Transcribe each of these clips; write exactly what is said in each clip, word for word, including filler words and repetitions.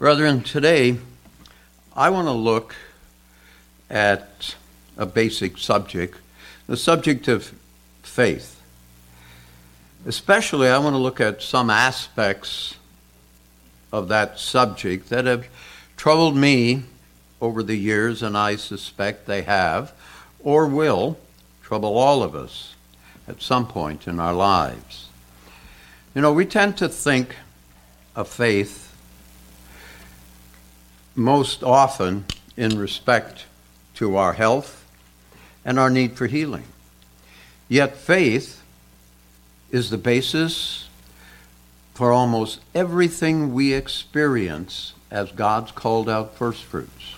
Brethren, today I want to look at a basic subject, the subject of faith. Especially, I want to look at some aspects of that subject that have troubled me over the years, and I suspect they have, or will, trouble all of us at some point in our lives. You know, we tend to think of faith most often in respect to our health and our need for healing. Yet faith is the basis for almost everything we experience as God's called out first fruits.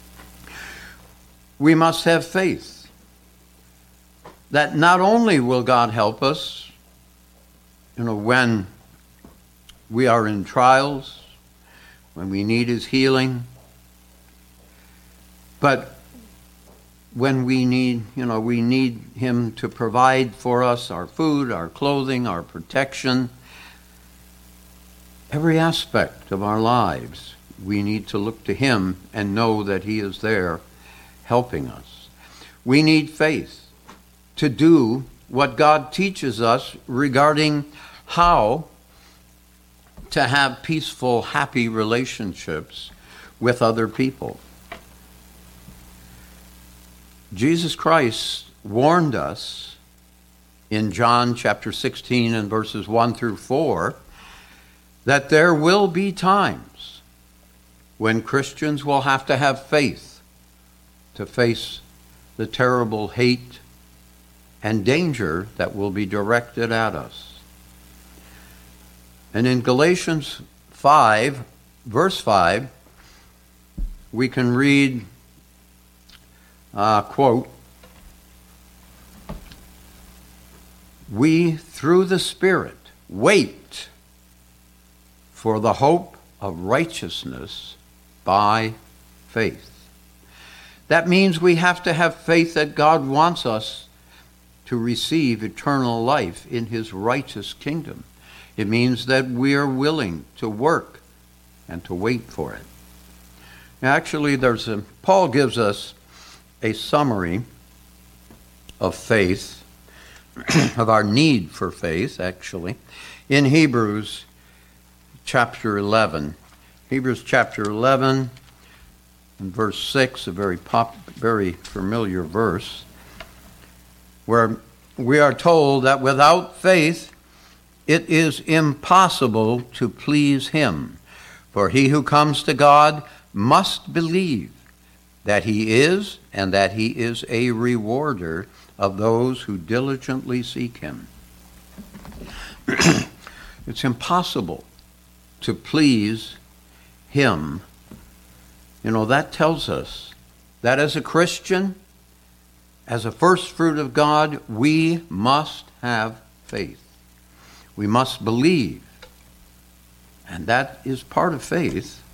We must have faith that not only will God help us, you know, when we are in trials, when we need His healing, but when we need, you know, we need Him to provide for us our food, our clothing, our protection, every aspect of our lives, we need to look to Him and know that He is there helping us. We need faith to do what God teaches us regarding how to have peaceful, happy relationships with other people. Jesus Christ warned us in John chapter sixteen and verses one through four that there will be times when Christians will have to have faith to face the terrible hate and danger that will be directed at us. And in Galatians five, verse five, we can read, uh, quote, "We, through the Spirit, wait for the hope of righteousness by faith." That means we have to have faith that God wants us to receive eternal life in His righteous kingdom. It means that we are willing to work and to wait for it. Now, actually, there's a, Paul gives us a summary of faith, of our need for faith, actually, in Hebrews chapter eleven. Hebrews chapter eleven and verse six, a very pop, very familiar verse, where we are told that without faith it is impossible to please Him. For he who comes to God must believe that He is, and that He is a rewarder of those who diligently seek Him. It's impossible to please Him. You know, that tells us that as a Christian, as a first fruit of God, we must have faith. We must believe. And that is part of faith.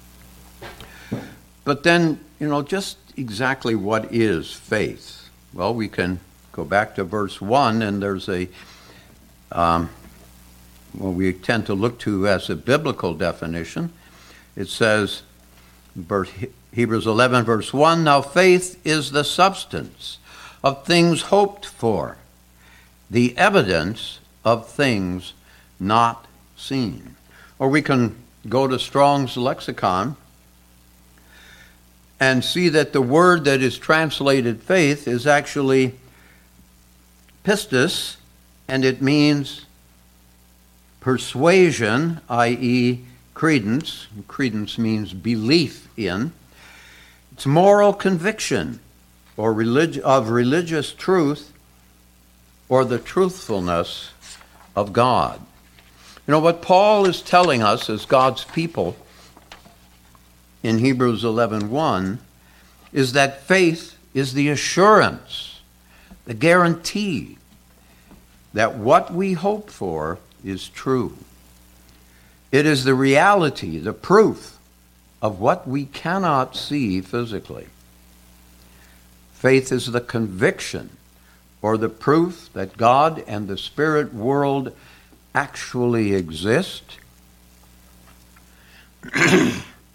But then, you know, just exactly what is faith? Well, we can go back to verse one, and there's a, um, well, we tend to look to as a biblical definition. It says, verse, Hebrews eleven, verse one, "Now faith is the substance of things hoped for, the evidence of things not seen." Or we can go to Strong's lexicon and see that the word that is translated faith is actually pistis, and it means persuasion, that is credence. Credence means belief in. It's moral conviction or relig- of religious truth, or the truthfulness of God. You know, what Paul is telling us as God's people in Hebrews eleven one is that faith is the assurance, the guarantee that what we hope for is true. It is the reality, the proof of what we cannot see physically. Faith is the conviction or the proof that God and the spirit world actually exist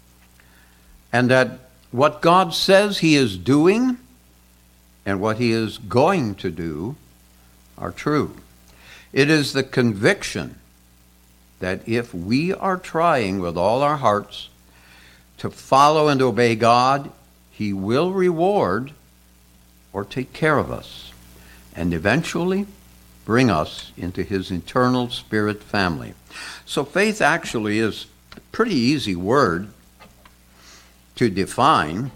and that what God says he is doing and what he is going to do are true. It is the conviction that if we are trying with all our hearts to follow and obey God, he will reward or take care of us and eventually bring us into his eternal spirit family. So faith actually is a pretty easy word to define,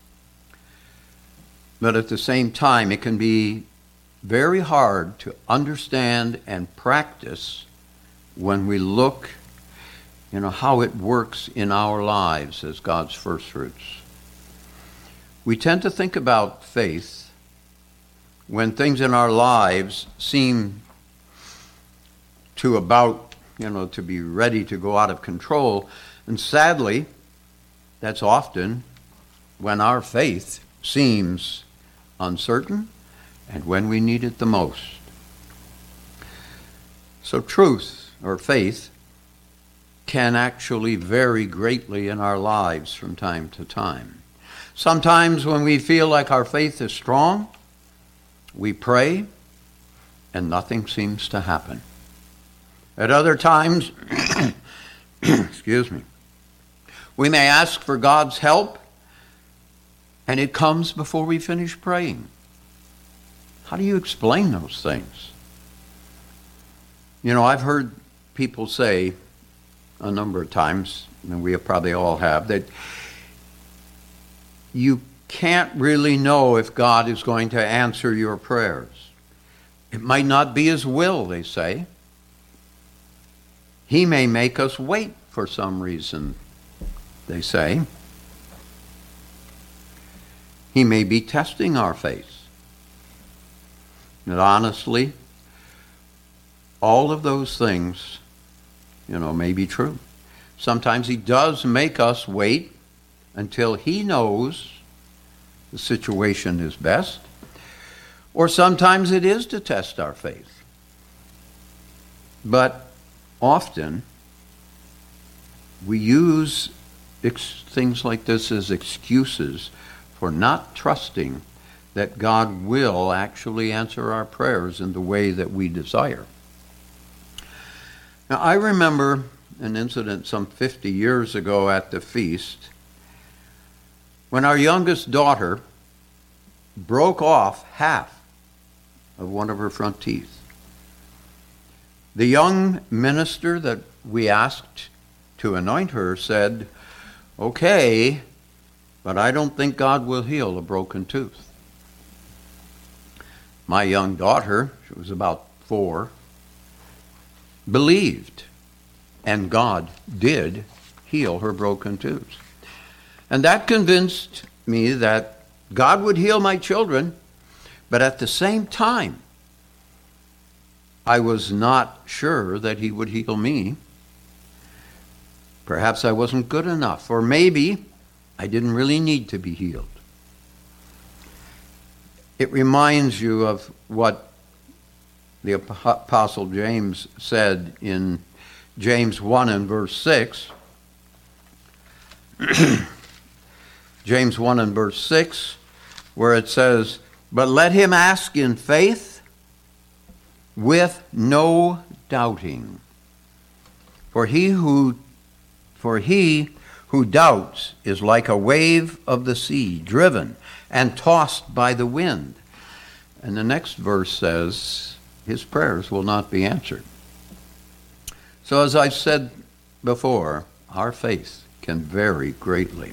but at the same time it can be very hard to understand and practice when we look, you know, how it works in our lives as God's first fruits. We tend to think about faith when things in our lives seem to about, you know, to be ready to go out of control. And sadly, that's often when our faith seems uncertain and when we need it the most. So truth or faith can actually vary greatly in our lives from time to time. Sometimes when we feel like our faith is strong, we pray and nothing seems to happen. At other times, excuse me, we may ask for God's help and it comes before we finish praying. How do you explain those things? You know, I've heard people say a number of times, and we probably all have, that you can't really know if God is going to answer your prayers. It might not be his will, they say. He may make us wait for some reason, they say. He may be testing our faith. And honestly, all of those things, you know, may be true. Sometimes he does make us wait until he knows the situation is best. Or sometimes it is to test our faith. But often we use ex- things like this as excuses for not trusting that God will actually answer our prayers in the way that we desire. Now, I remember an incident some fifty years ago at the feast when our youngest daughter broke off half of one of her front teeth. The young minister that we asked to anoint her said, "Okay, but I don't think God will heal a broken tooth." My young daughter, she was about four, believed, and God did heal her broken tooth. And that convinced me that God would heal my children, but at the same time, I was not sure that he would heal me. Perhaps I wasn't good enough, or maybe I didn't really need to be healed. It reminds you of what the Apostle James said in James one and verse six. James one and verse six, where it says, "But let him ask in faith with no doubting. For he who for he who doubts is like a wave of the sea, driven and tossed by the wind." And the next verse says, his prayers will not be answered. So as I've said before, our faith can vary greatly.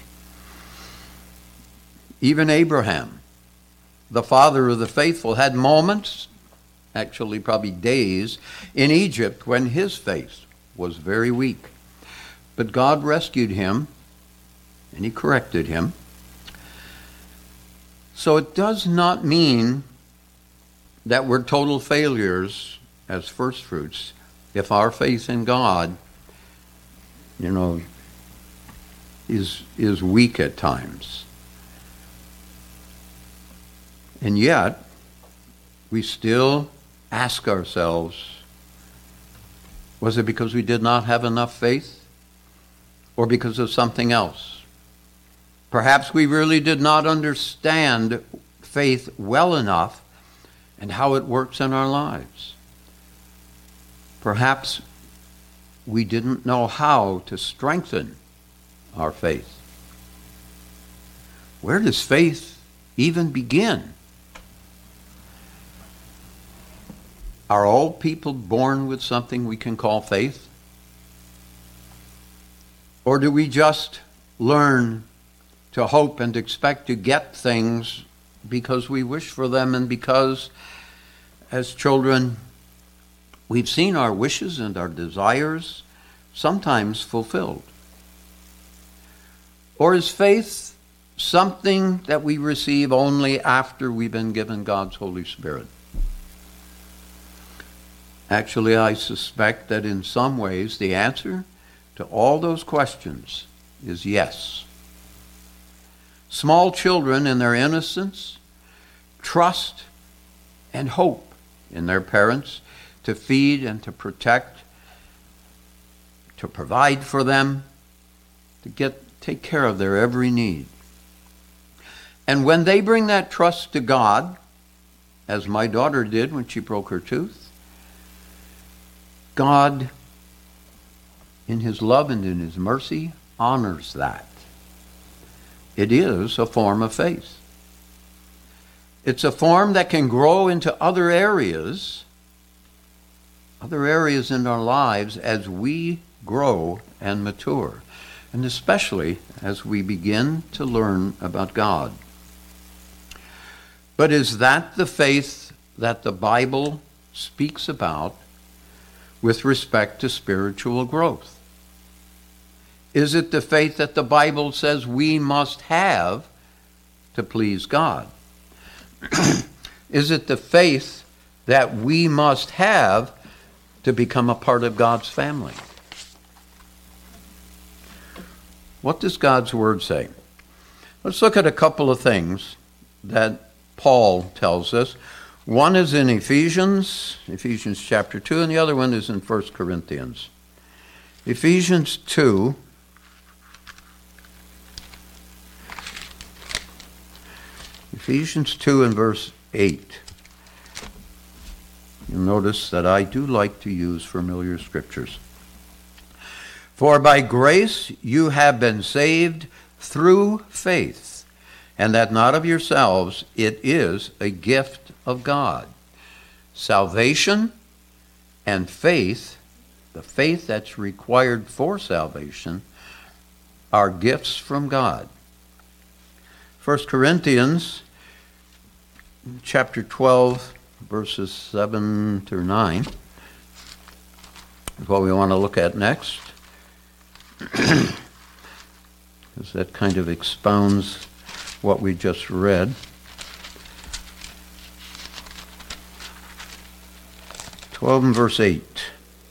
Even Abraham, the father of the faithful, had moments, actually probably days, in Egypt when his faith was very weak. But God rescued him and he corrected him. So it does not mean that we're total failures as first fruits if our faith in God, you know, is is weak at times. And yet, we still ask ourselves, was it because we did not have enough faith, or because of something else? Perhaps we really did not understand faith well enough and how it works in our lives. Perhaps we didn't know how to strengthen our faith. Where does faith even begin? Are all people born with something we can call faith? Or do we just learn to hope and expect to get things because we wish for them and because, as children, we've seen our wishes and our desires sometimes fulfilled? Or is faith something that we receive only after we've been given God's Holy Spirit? Actually, I suspect that in some ways the answer to all those questions is yes. Small children in their innocence trust and hope in their parents to feed and to protect, to provide for them, to get take care of their every need. And when they bring that trust to God, as my daughter did when she broke her tooth, God, in his love and in his mercy, honors that. It is a form of faith. It's a form that can grow into other areas, other areas in our lives as we grow and mature, and especially as we begin to learn about God. But is that the faith that the Bible speaks about with respect to spiritual growth? Is it the faith that the Bible says we must have to please God? Is it the faith that we must have to become a part of God's family? What does God's Word say? Let's look at a couple of things that Paul tells us. One is in Ephesians, Ephesians chapter two, and the other one is in First Corinthians. Ephesians two, Ephesians two and verse eight. You'll notice that I do like to use familiar scriptures. For by grace you have been saved through faith, and that not of yourselves, it is a gift of God. Salvation and faith, the faith that's required for salvation, are gifts from God. First Corinthians chapter twelve, verses seven through nine is what we want to look at next, because that kind of expounds what we just read. twelve and verse eight.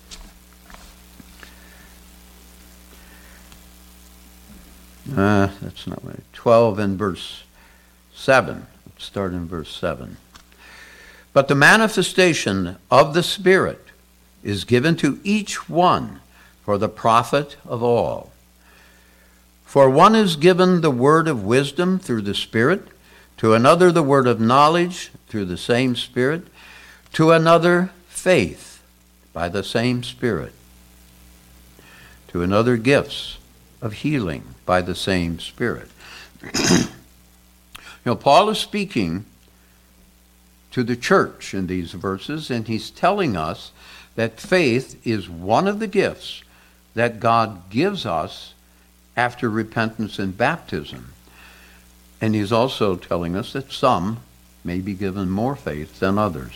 Uh, that's not right. twelve and verse seven. Let's start in verse seven. But the manifestation of the Spirit is given to each one for the profit of all. For one is given the word of wisdom through the Spirit, to another the word of knowledge through the same Spirit, to another faith by the same Spirit, to another gifts of healing by the same Spirit. You know, Paul is speaking to the church in these verses, and he's telling us that faith is one of the gifts that God gives us after repentance and baptism. And he's also telling us that some may be given more faith than others.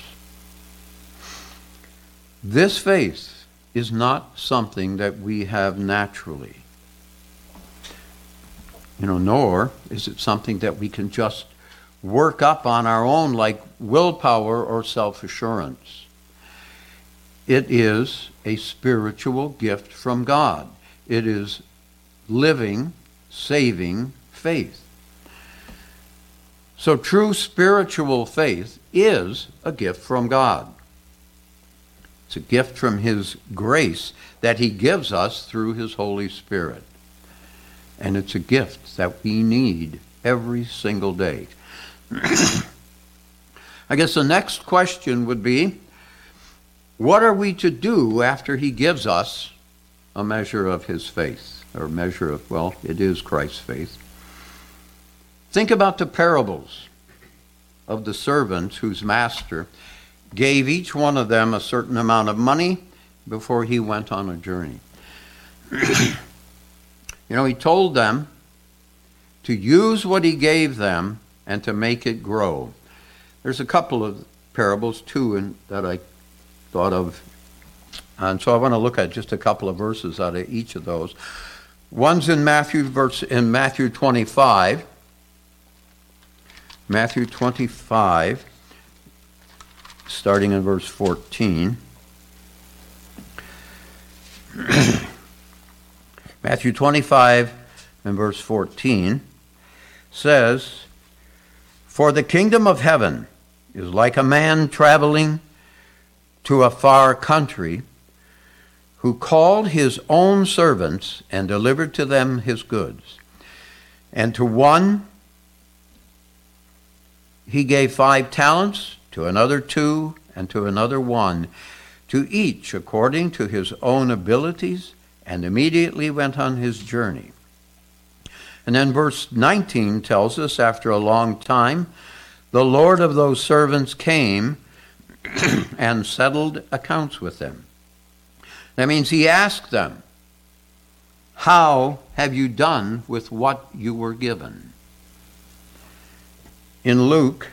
This faith is not something that we have naturally. You know, nor is it something that we can just work up on our own like willpower or self-assurance. It is a spiritual gift from God. It is living, saving faith. So true spiritual faith is a gift from God. It's a gift from His grace that He gives us through His Holy Spirit. And it's a gift that we need every single day. I guess the next question would be, what are we to do after he gives us a measure of his faith? Or a measure of, well, it is Christ's faith. Think about the parables of the servants whose master gave each one of them a certain amount of money before he went on a journey. You know, he told them to use what he gave them and to make it grow. There's a couple of parables, too, in, that I thought of. And so I want to look at just a couple of verses out of each of those. One's in Matthew, verse, in Matthew twenty-five. Matthew twenty-five, starting in verse fourteen. Matthew twenty-five and verse fourteen says, "For the kingdom of heaven is like a man traveling to a far country, who called his own servants and delivered to them his goods. And to one he gave five talents, to another two, and to another one, to each according to his own abilities, and immediately went on his journey." And then verse nineteen tells us, after a long time, the Lord of those servants came and settled accounts with them. That means he asked them, how have you done with what you were given? In Luke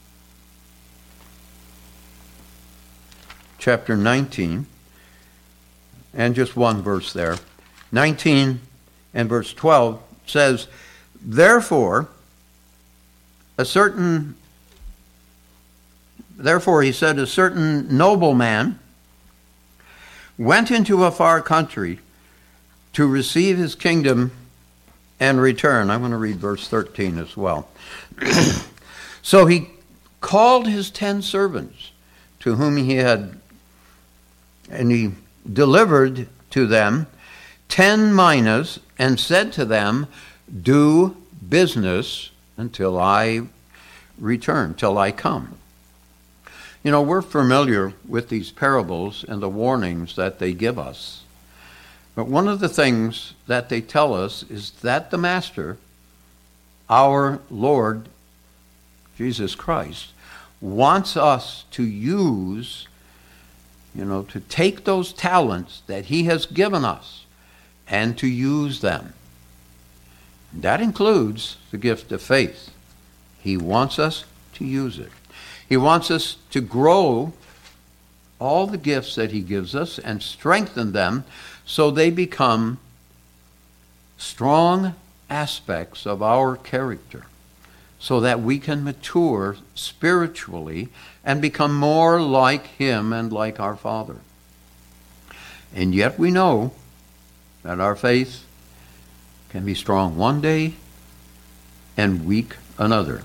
chapter nineteen, and just one verse there, nineteen and verse twelve says, Therefore, a certain, therefore he said, a certain nobleman went into a far country to receive his kingdom and return. I want to read verse thirteen as well. So he called his ten servants, to whom he had, and he delivered to them ten minas, and said to them, do business until I return, till I come. You know, we're familiar with these parables and the warnings that they give us. But one of the things that they tell us is that the Master, our Lord Jesus Christ, wants us to use, you know, to take those talents that he has given us and to use them. That includes the gift of faith. He wants us to use it. He wants us to grow all the gifts that he gives us and strengthen them so they become strong aspects of our character, so that we can mature spiritually and become more like him and like our Father. And yet we know that our faith can be strong one day and weak another.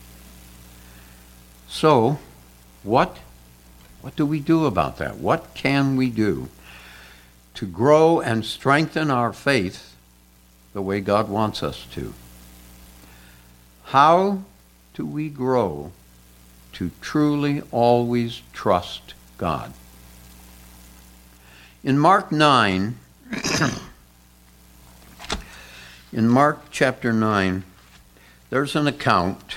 So, what, what do we do about that? What can we do to grow and strengthen our faith the way God wants us to? How do we grow to truly always trust God? In Mark nine, in Mark chapter nine, there's an account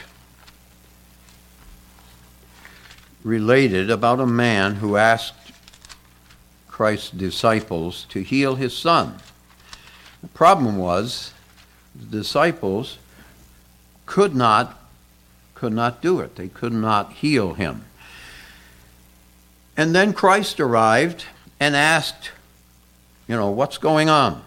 related about a man who asked Christ's disciples to heal his son. The problem was the disciples could not could not do it. They could not heal him. And then Christ arrived and asked, you know, what's going on?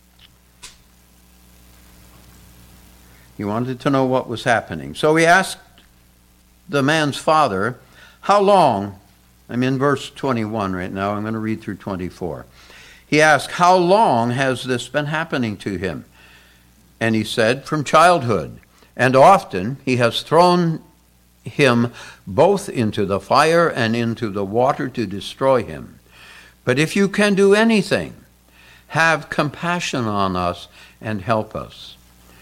He wanted to know what was happening. So he asked the man's father, how long? I'm in verse twenty-one right now. I'm going to read through twenty-four. He asked, how long has this been happening to him? And he said, from childhood. And often he has thrown him both into the fire and into the water to destroy him. But if you can do anything, have compassion on us and help us.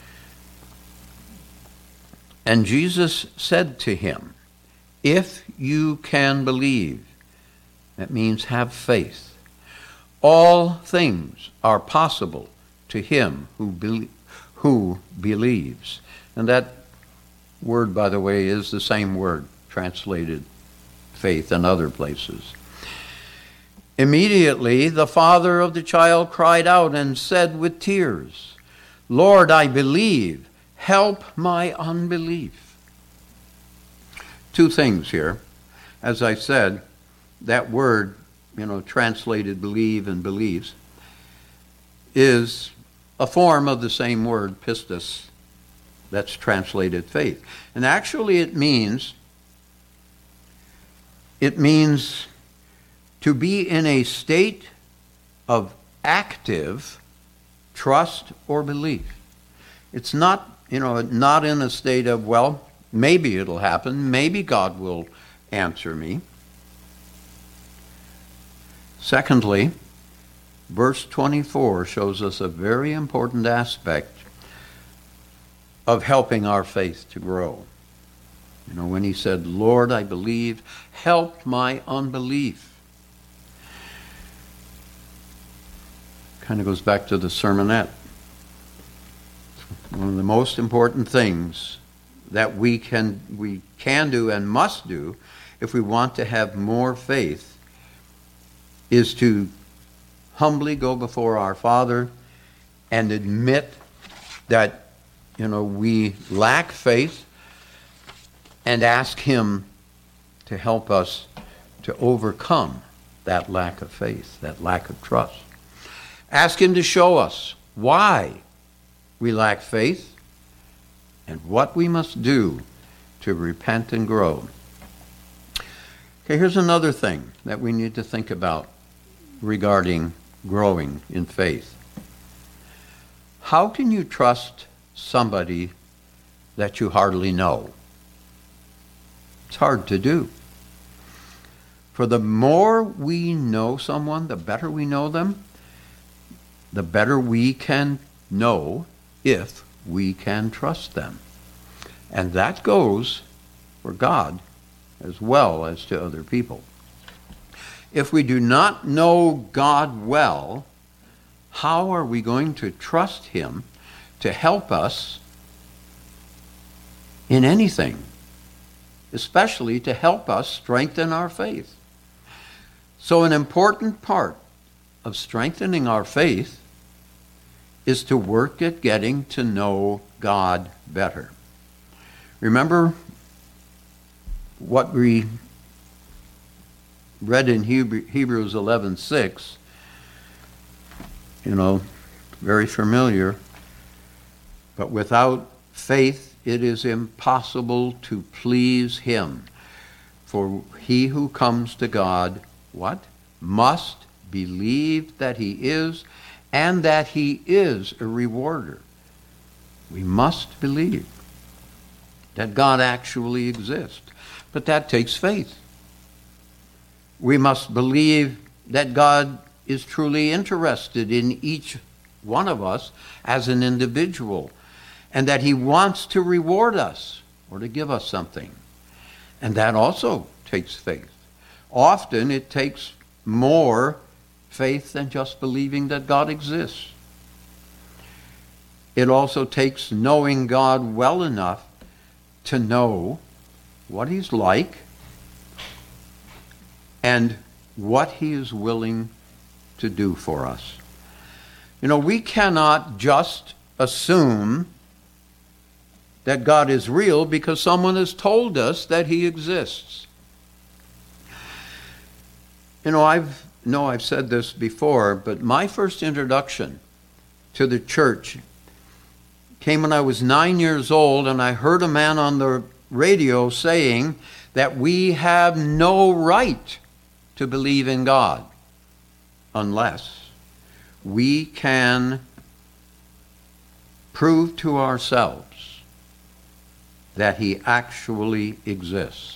And Jesus said to him, if you can believe, that means have faith, all things are possible to him who, be- who believes. And that word, by the way, is the same word translated faith in other places. Immediately the father of the child cried out and said with tears, Lord, I believe, help my unbelief. Two things here. As I said, that word, you know, translated believe and believes, is a form of the same word, pistis, that's translated faith. And actually it means, it means to be in a state of active trust or belief. It's not, you know, not in a state of, well, maybe it'll happen, maybe God will answer me. Secondly, verse twenty-four shows us a very important aspect of helping our faith to grow. You know, when he said, Lord, I believe, help my unbelief. Kind of goes back to the sermonette. One of the most important things that we can we can do and must do if we want to have more faith is to humbly go before our Father and admit that, you know, we lack faith and ask him to help us to overcome that lack of faith, that lack of trust. Ask him to show us why we lack faith and what we must do to repent and grow. Okay, here's another thing that we need to think about regarding growing in faith. How can you trust somebody that you hardly know? It's hard to do. For the more we know someone, the better we know them, the better we can know if we can trust them. And that goes for God as well as to other people. If we do not know God well, how are we going to trust him to help us in anything, especially to help us strengthen our faith? So an important part of strengthening our faith is to work at getting to know God better. Remember what we read in Hebrews eleven six, you know, very familiar. But without faith it is impossible to please him. For he who comes to God, what? Must believe that he is, and that he is a rewarder. We must believe that God actually exists. But that takes faith. We must believe that God is truly interested in each one of us as an individual, and that he wants to reward us or to give us something. And that also takes faith. Often it takes more faith than just believing that God exists. It also takes knowing God well enough to know what he's like and what he is willing to do for us. You know, we cannot just assume that God is real because someone has told us that he exists. You know, I've know I've said this before, but my first introduction to the church came when I was nine years old, and I heard a man on the radio saying that we have no right to believe in God unless we can prove to ourselves that he actually exists.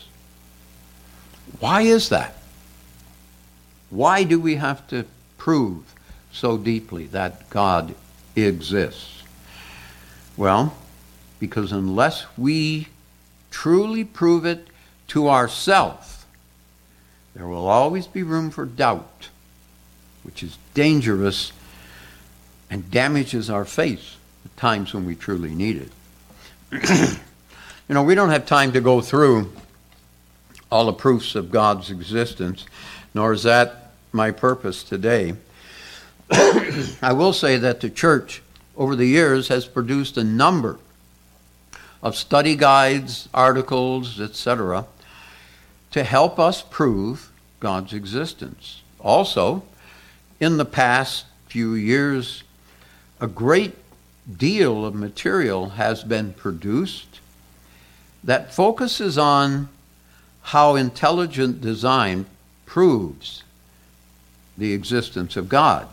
Why is that? Why do we have to prove so deeply that God exists? Well, because unless we truly prove it to ourselves, there will always be room for doubt, which is dangerous and damages our faith at times when we truly need it. You know, we don't have time to go through all the proofs of God's existence, nor is that my purpose today. I will say that the church over the years has produced a number of study guides, articles, et cetera, to help us prove God's existence. Also, in the past few years, a great deal of material has been produced that focuses on how intelligent design proves the existence of God.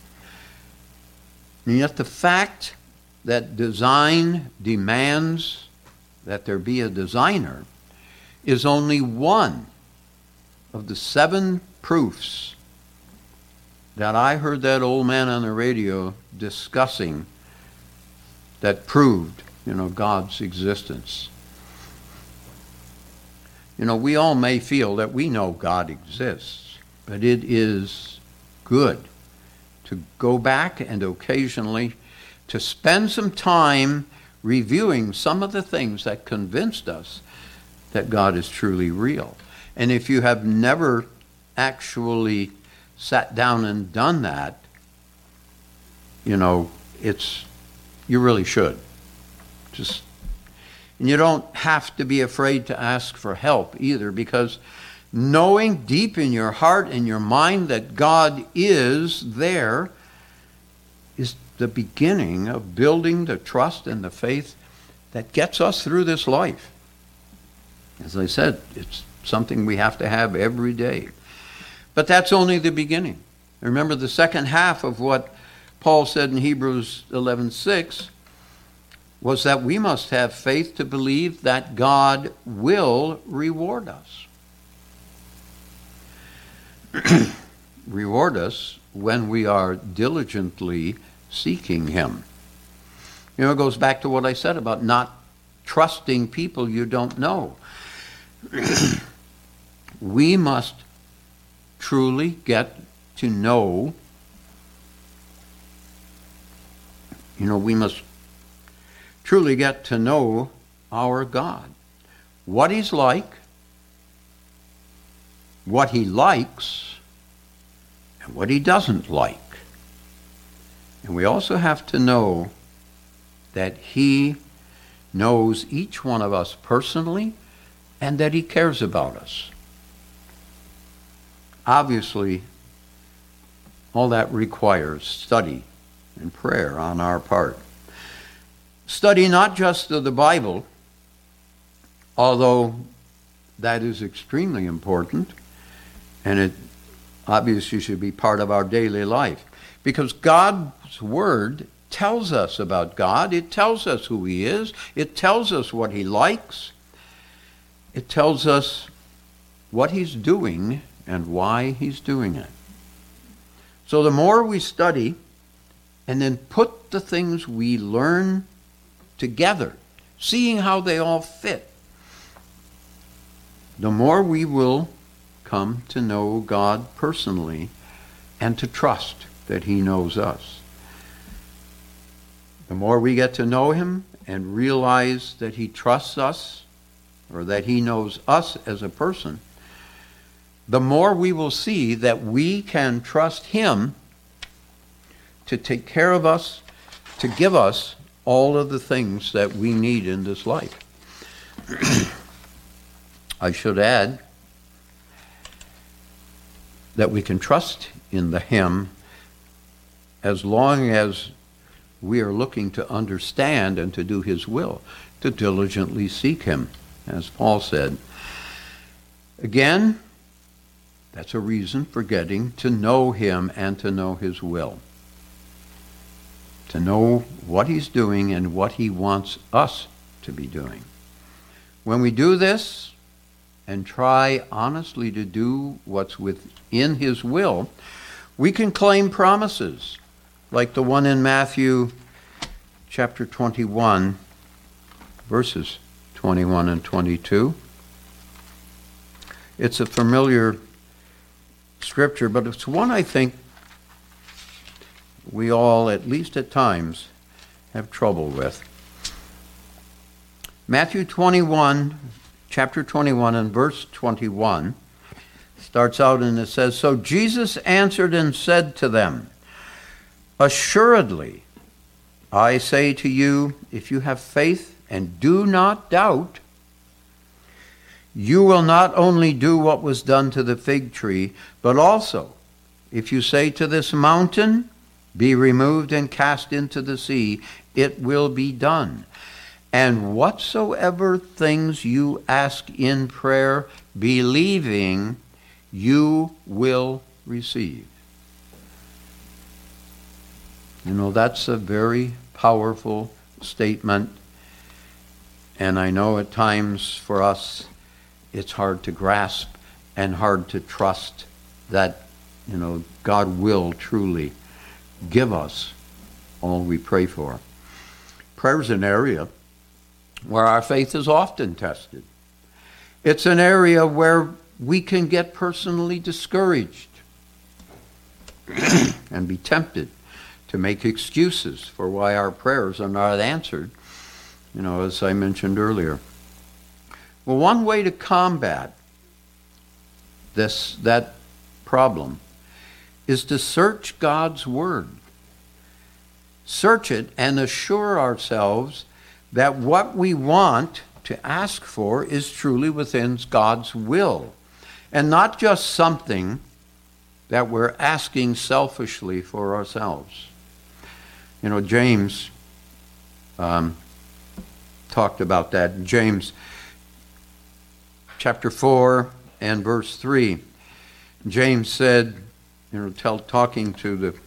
And yet the fact that design demands that there be a designer is only one of the seven proofs that I heard that old man on the radio discussing that proved, you know, God's existence. You know, we all may feel that we know God exists, but it is good to go back and occasionally to spend some time reviewing some of the things that convinced us that God is truly real. And if you have never actually sat down and done that, you know, it's, you really should. Just, and you don't have to be afraid to ask for help either, because knowing deep in your heart and your mind that God is there is the beginning of building the trust and the faith that gets us through this life. As I said, it's something we have to have every day. But that's only the beginning. Remember the second half of what Paul said in Hebrews eleven six was that we must have faith to believe that God will reward us. Reward us when we are diligently seeking him. You know, it goes back to what I said about not trusting people you don't know. We must truly get to know, you know, we must truly get to know our God. What he's like, what he likes, and what he doesn't like. And we also have to know that he knows each one of us personally and that he cares about us. Obviously, all that requires study and prayer on our part. Study not just of the Bible, although that is extremely important, and it obviously should be part of our daily life. Because God's Word tells us about God. It tells us who he is. It tells us what he likes. It tells us what he's doing and why he's doing it. So the more we study and then put the things we learn together, seeing how they all fit, the more we will come to know God personally and to trust that he knows us. The more we get to know him and realize that he trusts us, or that he knows us as a person, the more we will see that we can trust him to take care of us, to give us all of the things that we need in this life. I should add that we can trust in the him as long as we are looking to understand and to do his will, to diligently seek him, as Paul said. Again, that's a reason for getting to know him and to know his will. To know what he's doing and what he wants us to be doing. When we do this and try honestly to do what's within his will, We can claim promises, like the one in Matthew chapter twenty-one, verses twenty-one and twenty-two. It's a familiar scripture, but it's one I think we all, at least at times, have trouble with. Matthew twenty-one, chapter twenty-one and verse twenty-one starts out and it says, "So Jesus answered and said to them, 'Assuredly, I say to you, if you have faith and do not doubt, you will not only do what was done to the fig tree, but also, if you say to this mountain, be removed and cast into the sea, it will be done. And whatsoever things you ask in prayer, believing, you will receive.'" You know, that's a very powerful statement. And I know at times for us, it's hard to grasp and hard to trust that, you know, God will truly give us all we pray for. Prayer is an area where our faith is often tested. It's an area where we can get personally discouraged and be tempted to make excuses for why our prayers are not answered, you know, as I mentioned earlier. Well, one way to combat this that problem is to search God's Word. Search it and assure ourselves that what we want to ask for is truly within God's will, and not just something that we're asking selfishly for ourselves. You know, James um, talked about that. James chapter four and verse three. James said, you know, tell, talking to the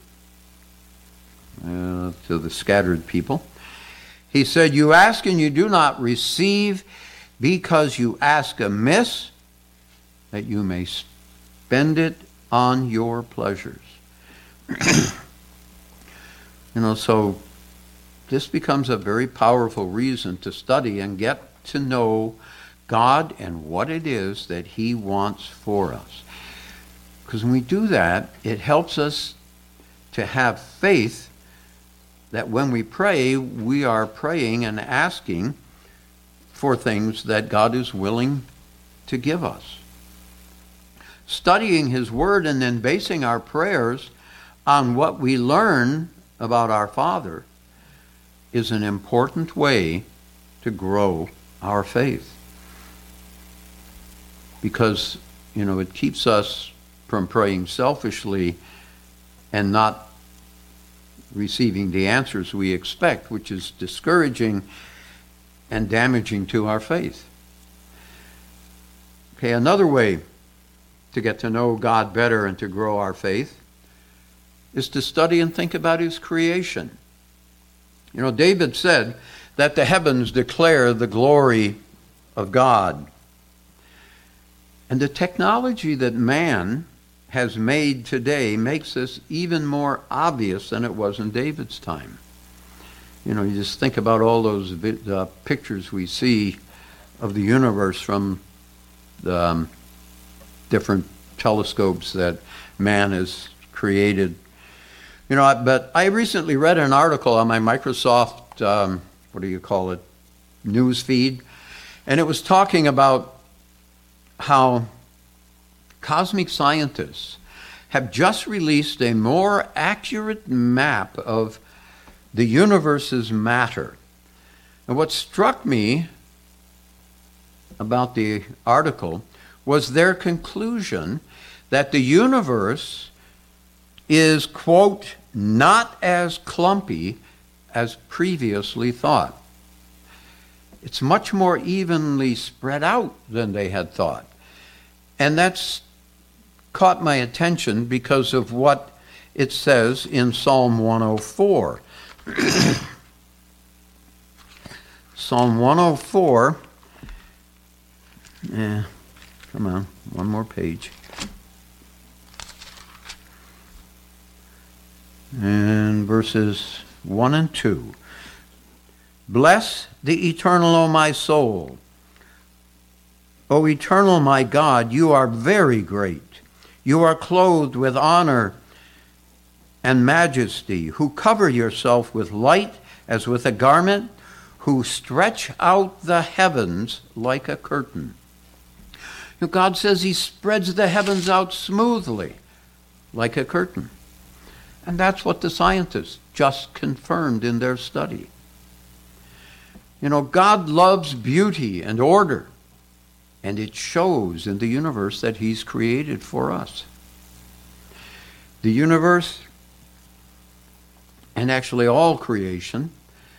uh, to the scattered people, he said, "You ask and you do not receive, because you ask amiss, that you may spend it on your pleasures." You know, so this becomes a very powerful reason to study and get to know God and what it is that He wants for us. Because when we do that, it helps us to have faith that when we pray, we are praying and asking for things that God is willing to give us. Studying His Word and then basing our prayers on what we learn about our Father is an important way to grow our faith. Because, you know, it keeps us from praying selfishly and not receiving the answers we expect, which is discouraging and damaging to our faith. Okay, another way to get to know God better and to grow our faith is to study and think about His creation. You know, David said that the heavens declare the glory of God. And the technology that man has made today makes this even more obvious than it was in David's time. You know, you just think about all those uh, pictures we see of the universe from the um, different telescopes that man has created. You know, but I recently read an article on my Microsoft, um, what do you call it, news feed, and it was talking about how cosmic scientists have just released a more accurate map of the universe's matter. And what struck me about the article was their conclusion that the universe is, quote, not as clumpy as previously thought. It's much more evenly spread out than they had thought. And that's caught my attention because of what it says in Psalm one oh four. Psalm one oh four, yeah, come on, one more page. and verses one and two. Bless the eternal, O my soul. O eternal, my God, you are very great. You are clothed with honor and majesty, who cover yourself with light as with a garment, who stretch out the heavens like a curtain. You know, God says he spreads the heavens out smoothly like a curtain. And that's what the scientists just confirmed in their study. You know, God loves beauty and order, and it shows in the universe that he's created for us. The universe, and actually all creation,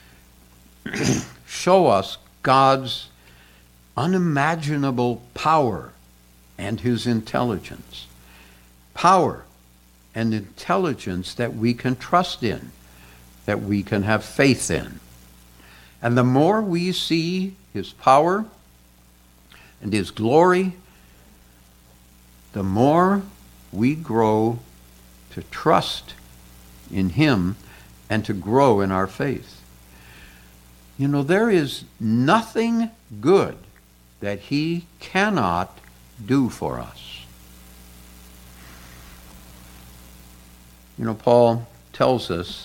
show us God's unimaginable power and his intelligence. Power and intelligence that we can trust in, that we can have faith in. And the more we see his power and his glory, the more we grow to trust in him and to grow in our faith. You know, there is nothing good that he cannot do for us. You know, Paul tells us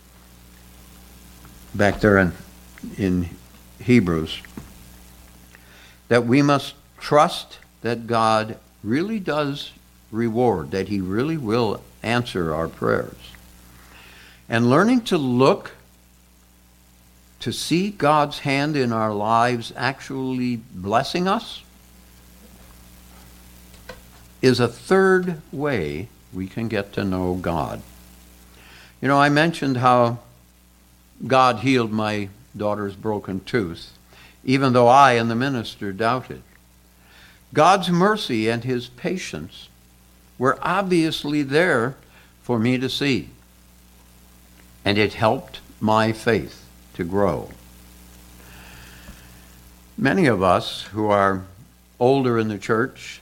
back there in, in Hebrews that we must trust that God really does reward, that he really will answer our prayers. And learning to look, to see God's hand in our lives actually blessing us, is a third way we can get to know God. You know, I mentioned how God healed my daughter's broken tooth, even though I and the minister doubted. God's mercy and his patience were obviously there for me to see, and it helped my faith to grow. Many of us who are older in the church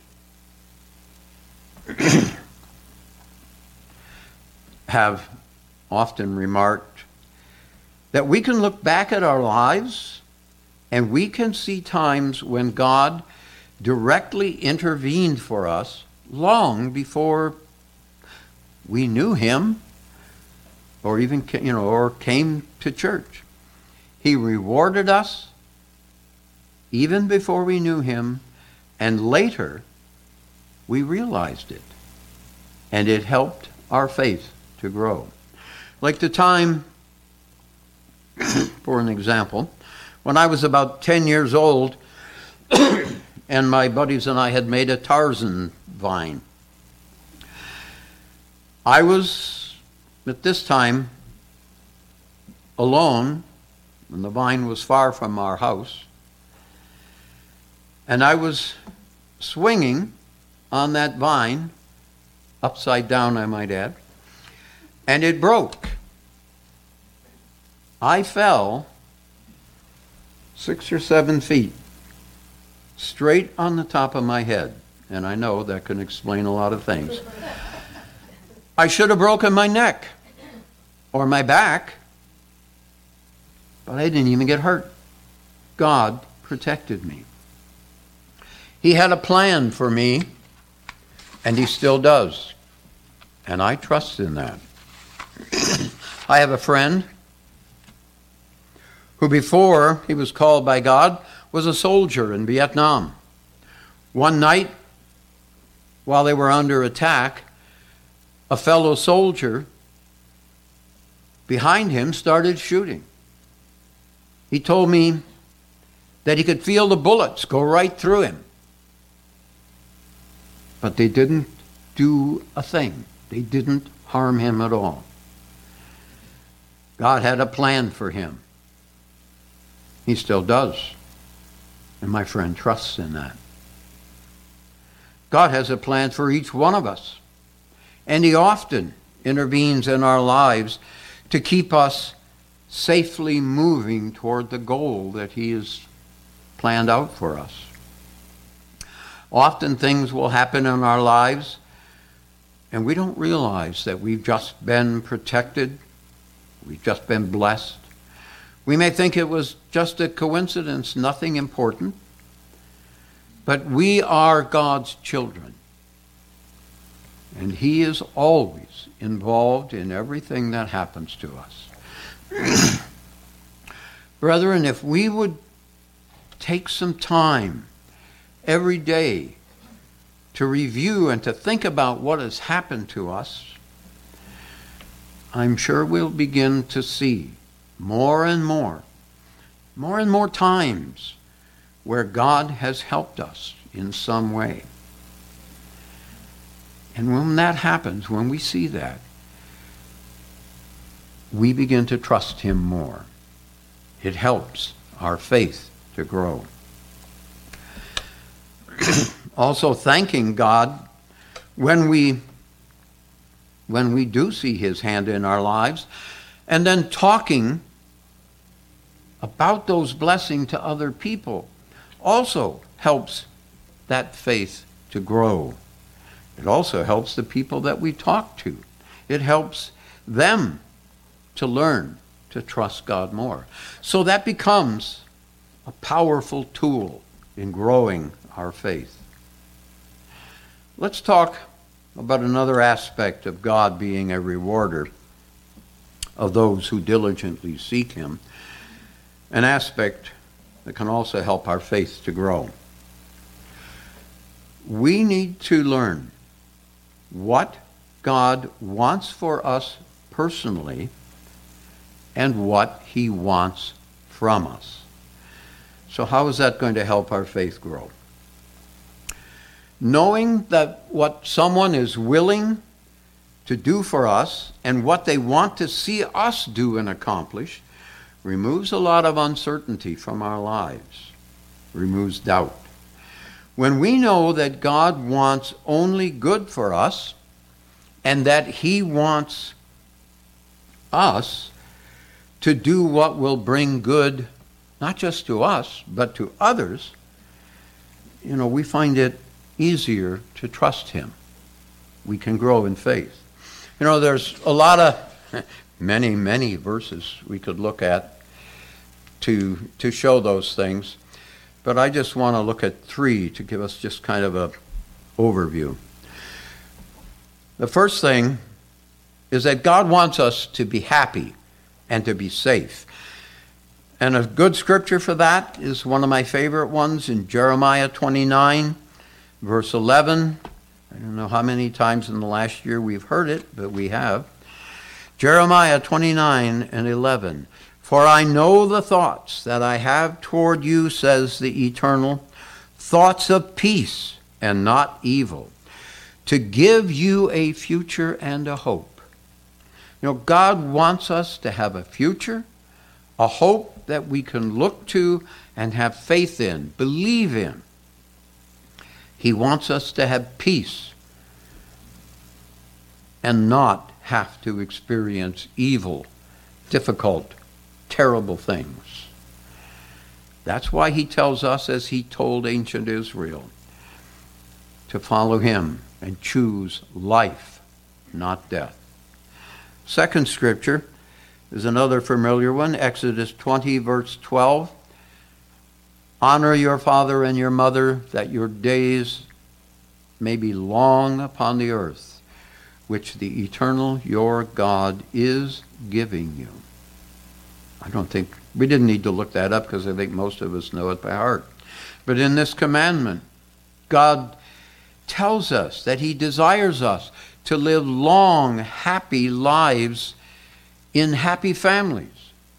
have often remarked that we can look back at our lives and we can see times when God directly intervened for us long before we knew him or even, you know, or came to church. He rewarded us even before we knew him, and later we realized it, and it helped our faith to grow. Like the time, for an example, when I was about ten years old and my buddies and I had made a Tarzan vine. I was, at this time, alone, and the vine was far from our house, and I was swinging on that vine, upside down I might add, and it broke. I fell six or seven feet straight on the top of my head, and I know that can explain a lot of things. I should have broken my neck or my back, but I didn't even get hurt. God protected me. He had a plan for me, and he still does, and I trust in that. I have a friend who, before he was called by God, was a soldier in Vietnam. One night, while they were under attack, a fellow soldier behind him started shooting. He told me that he could feel the bullets go right through him. But they didn't do a thing. They didn't harm him at all. God had a plan for him. He still does. And my friend trusts in that. God has a plan for each one of us. And he often intervenes in our lives to keep us safely moving toward the goal that he has planned out for us. Often things will happen in our lives And we don't realize that we've just been protected. We've just been blessed. We may think it was just a coincidence, nothing important. But we are God's children. And he is always involved in everything that happens to us. Brethren, if we would take some time every day to review and to think about what has happened to us, I'm sure we'll begin to see more and more, more and more times where God has helped us in some way. And when that happens, when we see that, we begin to trust him more. It helps our faith to grow. Also thanking God when we when we do see his hand in our lives, and then talking about those blessings to other people also helps that faith to grow. It also helps the people that we talk to. It helps them to learn to trust God more. So that becomes a powerful tool in growing our faith. Let's talk about another aspect of God being a rewarder of those who diligently seek him, an aspect that can also help our faith to grow. We need to learn what God wants for us personally and what he wants from us. So how is that going to help our faith grow? Knowing that what someone is willing to do for us and what they want to see us do and accomplish removes a lot of uncertainty from our lives, removes doubt. When we know that God wants only good for us and that he wants us to do what will bring good not just to us but to others, you know, we find it easier to trust him. We can grow in faith. You know, there's a lot of, many, many verses we could look at to, to show those things. But I just want to look at three to give us just kind of a overview. The first thing is that God wants us to be happy and to be safe. And a good scripture for that is one of my favorite ones in Jeremiah twenty-nine, verse eleven. I don't know how many times in the last year we've heard it, but we have. Jeremiah twenty-nine and eleven. For I know the thoughts that I have toward you, says the Eternal, thoughts of peace and not evil, to give you a future and a hope. You know, God wants us to have a future, a hope that we can look to and have faith in, believe in. He wants us to have peace and not have to experience evil, difficult, terrible things. That's why he tells us, as he told ancient Israel, to follow him and choose life, not death. Second scripture is another familiar one, Exodus twenty, verse twelve. Honor your father and your mother, that your days may be long upon the earth, which the Eternal, your God, is giving you. I don't think, we didn't need to look that up because I think most of us know it by heart. But in this commandment, God tells us that he desires us to live long, happy lives in happy families.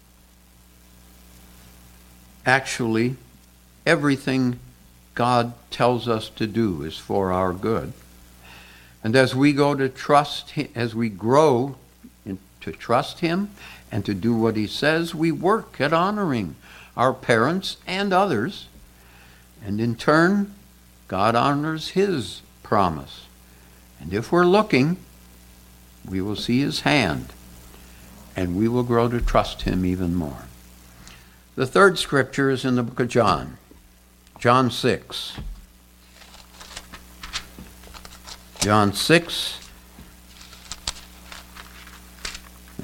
Actually, everything God tells us to do is for our good. And as we go to trust him, as we grow in, to trust him and to do what he says, we work at honoring our parents and others. And in turn, God honors his promise. And if we're looking, we will see his hand, and we will grow to trust him even more. The third scripture is in the book of John, John six. John six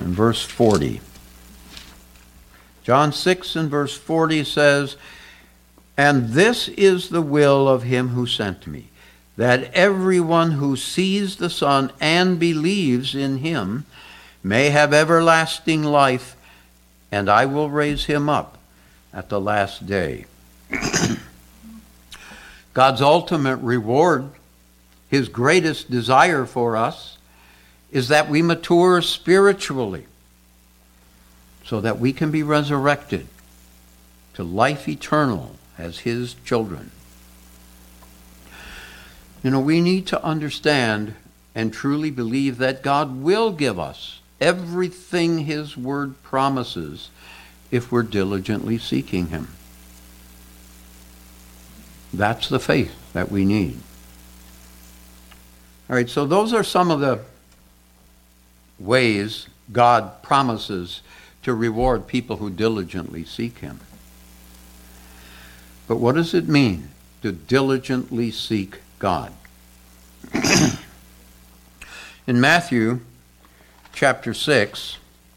and verse forty. John six and verse forty says, "And this is the will of him who sent me, that everyone who sees the Son and believes in him may have everlasting life, and I will raise him up at the last day." God's ultimate reward, his greatest desire for us, is that we mature spiritually so that we can be resurrected to life eternal as his children. You know, we need to understand and truly believe that God will give us everything his word promises if we're diligently seeking him. That's the faith that we need. All right, so those are some of the ways God promises to reward people who diligently seek him. But what does it mean to diligently seek God? In Matthew chapter six,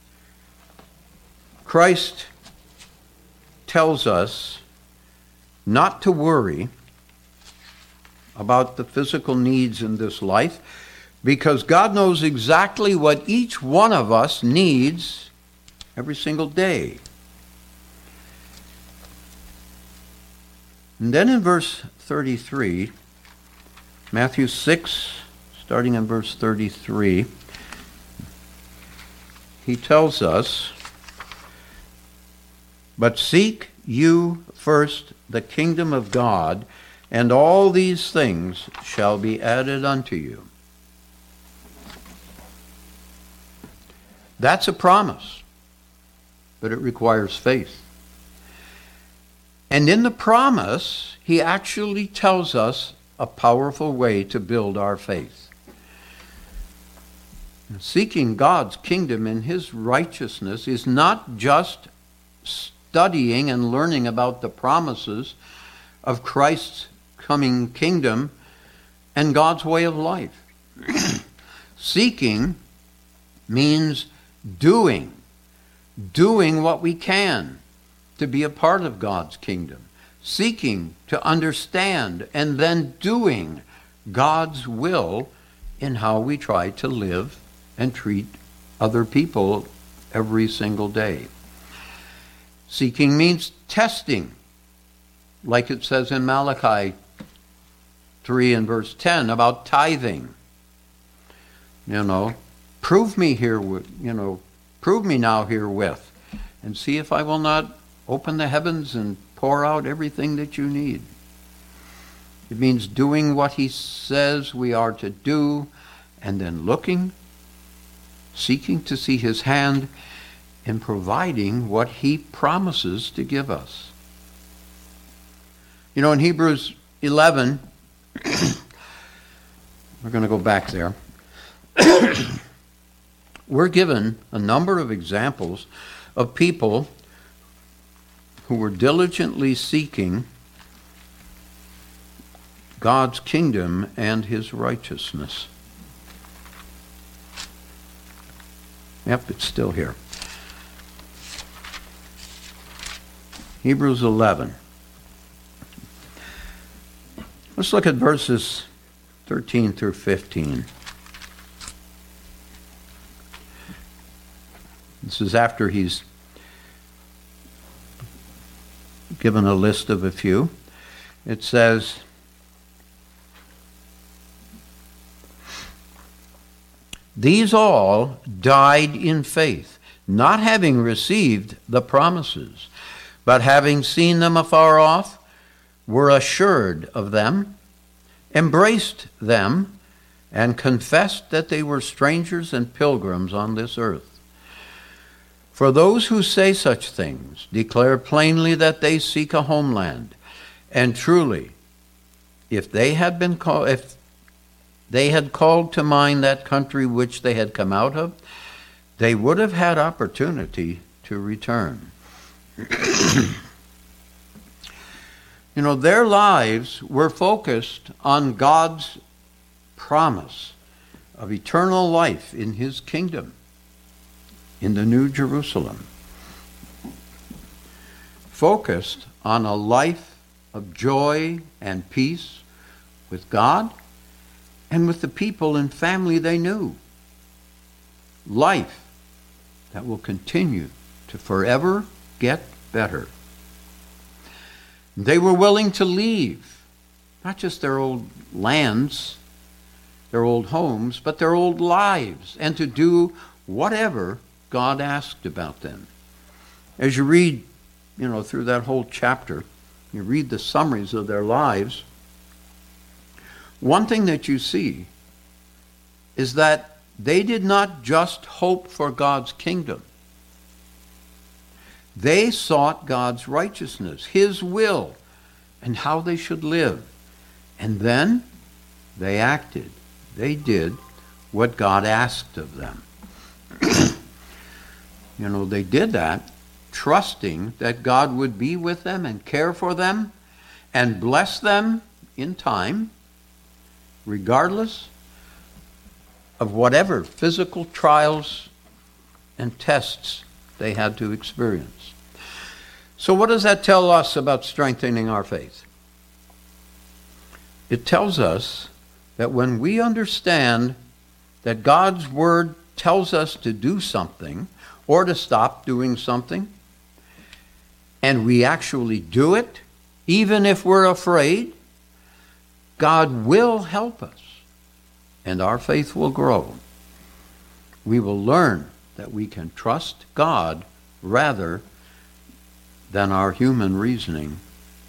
Christ tells us not to worry about the physical needs in this life, because God knows exactly what each one of us needs every single day. And then in verse thirty-three, Matthew six, starting in verse thirty-three, he tells us, "But seek you first the kingdom of God, and all these things shall be added unto you." That's a promise, but it requires faith. And in the promise, he actually tells us a powerful way to build our faith. Seeking God's kingdom and his righteousness is not just studying and learning about the promises of Christ's coming kingdom and God's way of life. Seeking means doing, doing what we can to be a part of God's kingdom. Seeking to understand and then doing God's will in how we try to live and treat other people every single day. Seeking means testing, like it says in Malachi three and verse ten about tithing. You know, prove me here, you know, prove me now herewith, and see if I will not open the heavens and pour out everything that you need. It means doing what he says we are to do, and then looking, seeking to see his hand in providing what he promises to give us. You know, in Hebrews eleven, we're going to go back there. We're given a number of examples of people who were diligently seeking God's kingdom and his righteousness. Yep, it's still here. Hebrews eleven. Let's look at verses thirteen through fifteen. This is after he's given a list of a few. It says, "These all died in faith, not having received the promises, but having seen them afar off, were assured of them, embraced them, and confessed that they were strangers and pilgrims on this earth. For those who say such things declare plainly that they seek a homeland. And truly, if they had been called, if they had called to mind that country which they had come out of, they would have had opportunity to return." You know, their lives were focused on God's promise of eternal life in his kingdom. in the New Jerusalem, focused on a life of joy and peace with God and with the people and family they knew. Life that will continue to forever get better. They were willing to leave, not just their old lands, their old homes, but their old lives, and to do whatever God asked about them. As you read, you know, through that whole chapter, you read the summaries of their lives, one thing that you see is that they did not just hope for God's kingdom. They sought God's righteousness, His will, and how they should live. And then they acted. They did what God asked of them. You know, they did that trusting that God would be with them and care for them and bless them in time, regardless of whatever physical trials and tests they had to experience. So what does that tell us about strengthening our faith? It tells us that when we understand that God's word tells us to do something or to stop doing something, and we actually do it, even if we're afraid, God will help us, and our faith will grow. We will learn that we can trust God rather than our human reasoning.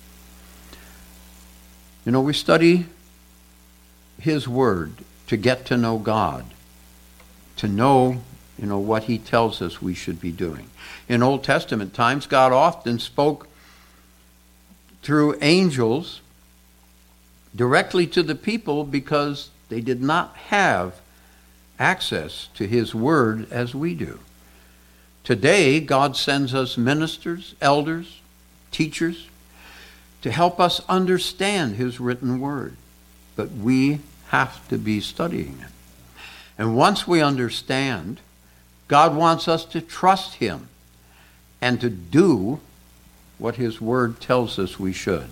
You know, we study His Word to get to know God, to know, you know, what He tells us we should be doing. In Old Testament times, God often spoke through angels directly to the people because they did not have access to His Word as we do. Today, God sends us ministers, elders, teachers to help us understand His written Word. But we have to be studying it. And once we understand, God wants us to trust Him and to do what His Word tells us we should.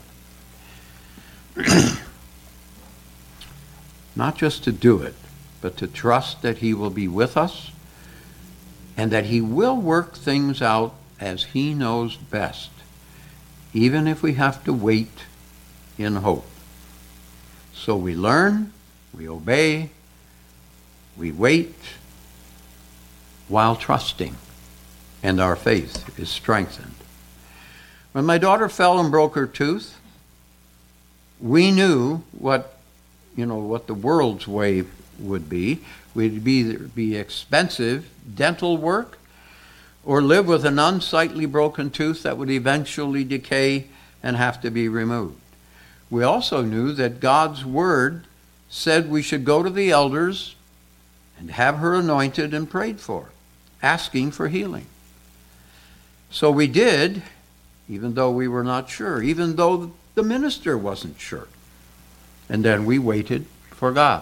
Not just to do it, but to trust that He will be with us and that He will work things out as He knows best, even if we have to wait in hope. So we learn, we obey, we wait while trusting, and our faith is strengthened. When my daughter fell and broke her tooth, we knew what, you know, what the world's way would be. We'd either be expensive dental work or live with an unsightly broken tooth that would eventually decay and have to be removed. We also knew that God's word said we should go to the elders and have her anointed and prayed for, asking for healing. So we did, even though we were not sure, even though the minister wasn't sure. And then we waited for God.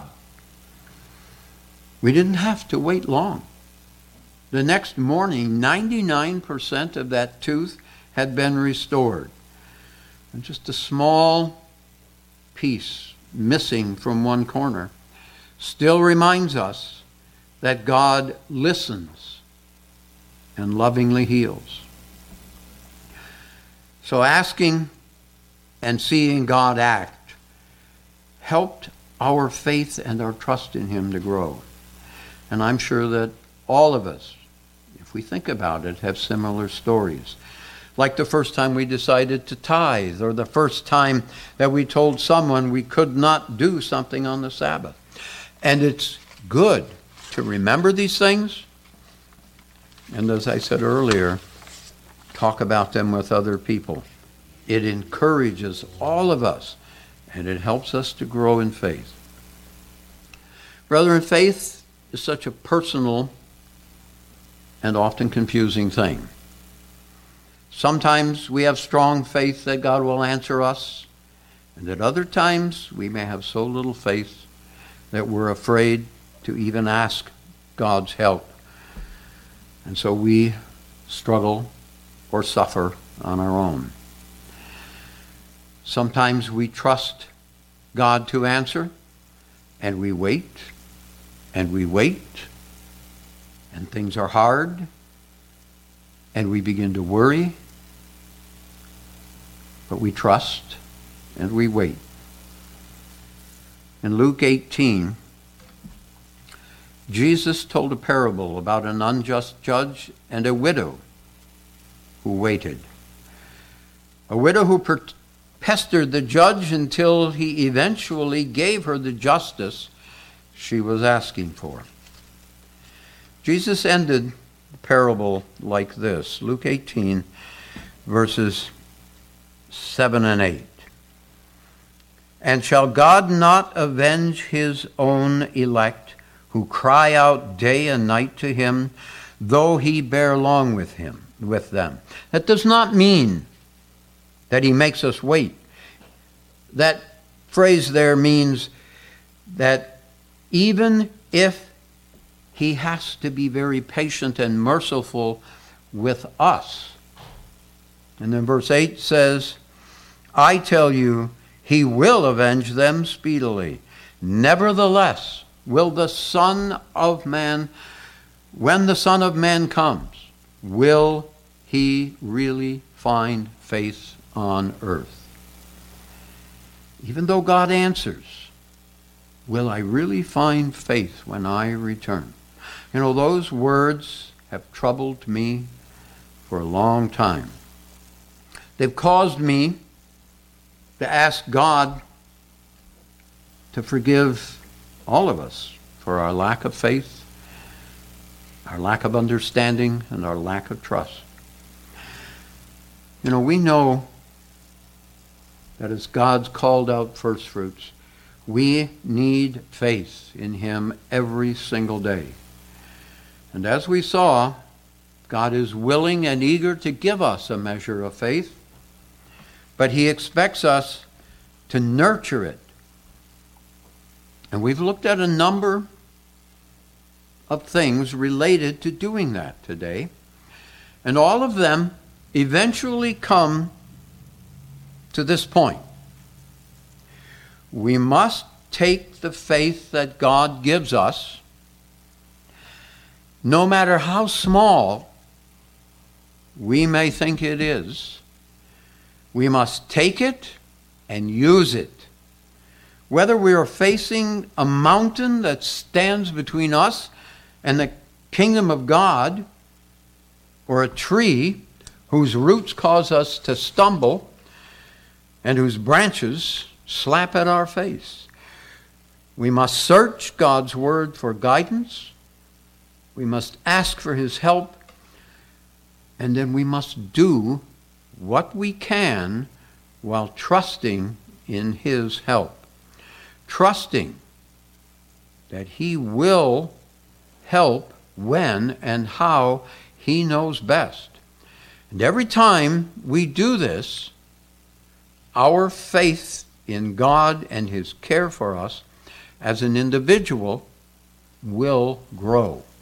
We didn't have to wait long. The next morning, ninety-nine percent of that tooth had been restored. And just a small piece missing from one corner still reminds us that God listens and lovingly heals. So asking and seeing God act helped our faith and our trust in Him to grow. And I'm sure that all of us, if we think about it, have similar stories. Like the first time we decided to tithe, or the first time that we told someone we could not do something on the Sabbath. And it's good to remember these things, and as I said earlier, talk about them with other people. It encourages all of us, and it helps us to grow in faith. Brethren, faith is such a personal and often confusing thing. Sometimes we have strong faith that God will answer us, and at other times we may have so little faith that we're afraid to even ask God's help. And so we struggle or suffer on our own. Sometimes we trust God to answer, and we wait, and we wait, and things are hard, and we begin to worry, but we trust, and we wait. In Luke eighteen, Jesus told a parable about an unjust judge and a widow who waited. A widow who per- pestered the judge until he eventually gave her the justice she was asking for. Jesus ended the parable like this, Luke eighteen, verses seven and eight. And shall God not avenge his own elect, who cry out day and night to him, though he bear long with him, with them? That does not mean that he makes us wait. That phrase there means that even if he has to be very patient and merciful with us. And then verse eight says, I tell you, he will avenge them speedily. Nevertheless, will the Son of Man, when the Son of Man comes, will he really find faith on earth? Even though God answers, will I really find faith when I return? You know, those words have troubled me for a long time. They've caused me to ask God to forgive all of us for our lack of faith, our lack of understanding, and our lack of trust. You know, we know that as God's called out first fruits, we need faith in him every single day. And as we saw, God is willing and eager to give us a measure of faith, but he expects us to nurture it. And we've looked at a number of things related to doing that today. And all of them eventually come to this point. We must take the faith that God gives us, no matter how small we may think it is. We must take it and use it. Whether we are facing a mountain that stands between us and the kingdom of God, or a tree whose roots cause us to stumble and whose branches slap at our face. We must search God's word for guidance. We must ask for his help. And then we must do what we can while trusting in his help. Trusting that he will help when and how he knows best. And every time we do this, our faith in God and his care for us as an individual will grow.